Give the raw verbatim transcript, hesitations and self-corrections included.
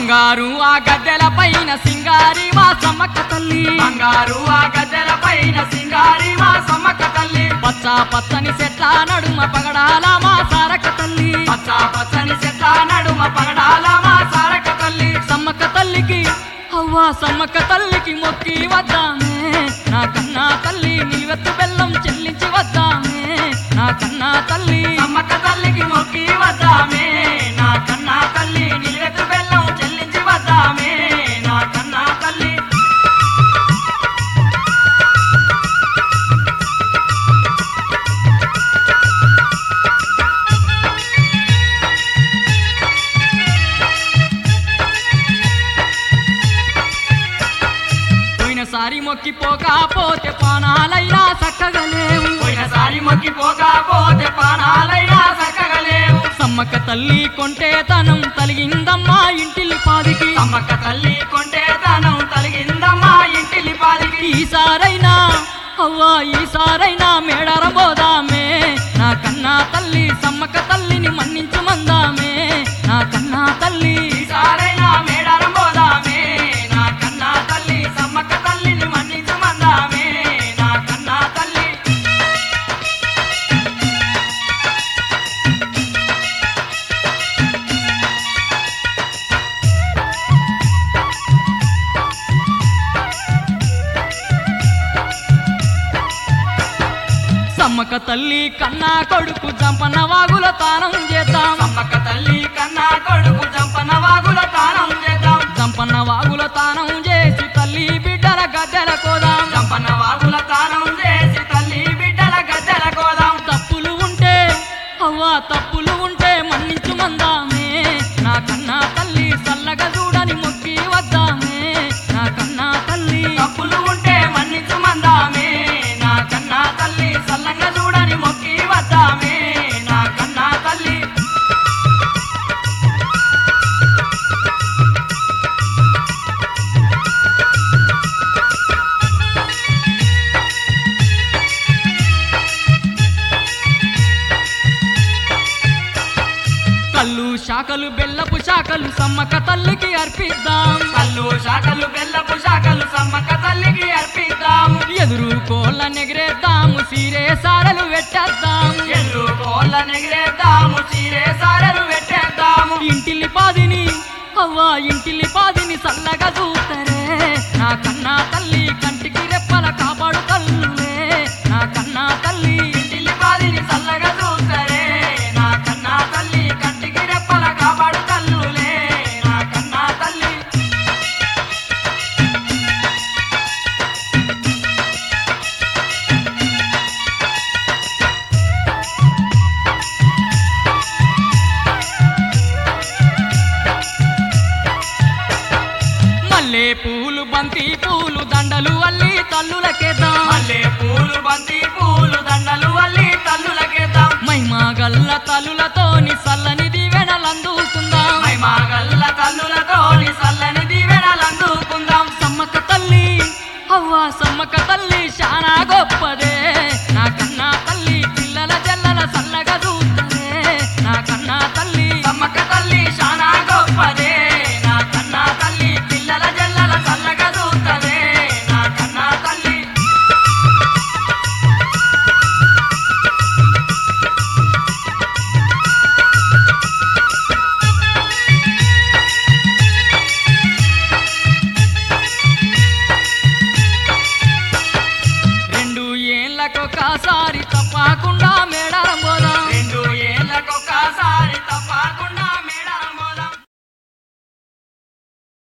బంగారు ఆ గద్దెల పైన సింగారి మా సమ్మక్క తల్లి బంగారు ఆ గద్దెల పైన సింగారి మా సమ్మక్క తల్లి పచ్చ పచ్చని చెట్ల నడుమ పగడాల మా సారక్క తల్లి పచ్చ పచ్చని చెట్ల నడుమ పగడాల మా సారక్క తల్లి సమ్మక్క తల్లికి అవ్వా సమ్మక్క తల్లికి మొక్కి వద్దామే నా కన్నా తల్లి నిలువెత్తు బెల్లం చెల్లించి వద్దామే నా కన్నా తల్లి సమ్మక్క తల్లికి మొక్కి వద్దామే నా కన్నా తల్లి నిలువెత్తు బెల్లం చెల్లించి వద్దామే నా కన్నా తల్లి పోయినసారి మొక్కిపోకపోతే పానాలైనా చక్కగా లేవు పోయినసారి మొక్కిపోకపోతే పానాలైనా చక్కగా లేవు సమ్మక్క తల్లి కొంటే తనం తలిగిందమ్మా ఇంటిలి పాదికి సమ్మక్క తల్లి కొంటే తనం తలిగిందమ్మా ఇంటిలి పాదికి ఈసారైనా అవ్వా ఈసారైనా మేడారం పోదామే నా కన్నా తల్లి సమ్మక్క తల్లిని మన్నించు మందామే నా కన్నా తల్లి ఈసారైనా మేడారం పోదామే నా కన్నా తల్లి సమ్మక్క తల్లిని మన్నించు మందామే నా కన్నా తల్లి సమ్మక్క తల్లి కన్నా కొడుకు జంపన్న వాగుల తానం చేద్దాం సమ్మక్క తల్లి కన్నా కొడుకు జంపన వాగుల తానం చేద్దాం జంపన్న వాగుల తానం చేసి తల్లి బిడ్డల గద్దెల కోదాం జంపన వాగుల తానం చేసి తల్లి బిడ్డల గద్దెల కోదాం తప్పులు ఉంటే అవ్వా తప్పులు ఉంటే మన్నించు మందామే నా కన్నా తల్లి చల్లగా చూడని మొక్కి వద్దామే నా కన్నా తల్లి తప్పులు ఉంటే మన్నించు మందామే నా కన్నా తల్లి సల్లంగా చూడని మొక్కి వద్దామే నా కన్నా తల్లి కళ్ళు శాఖలు బెల్లపు శాఖలు సమ్మక్క తల్లికి అర్పిద్దాం కళ్ళు శాఖలు బెల్లపు శాఖలు సమ్మక్క తల్లికి అర్పిద్దాము ఎదురు కోళ్ళ నెగిరేద్దాము సీరే సారలు పెట్టేద్దాం ఎల్లు కోళ్ళ నెగిరేద్దాము చీరే సారలు పెట్టేద్దాము ఇంటిలి పాదిని అవ్వా ఇంటిలి పాదిని చల్లగా చూస్తరే నా కన్నా తల్లి కంటికి రెప్పల కాపాడు తల్లులే నా కన్నా తల్లి ఇంటిల్లి పాదిని చల్లగా చూస్తారే నా కన్నా తల్లి కంటికి రెప్పల కాపాడు తల్లులే నా కన్నా తల్లి మల్లె పూలు బంతి పూలు దండలు అల్లి తల్లులకేద్దాం మల్లె పూలు బంతి పూలు దండలు అల్లి తల్లులకేద్దాం మైమా గల్ల తల్లులతోని చల్లని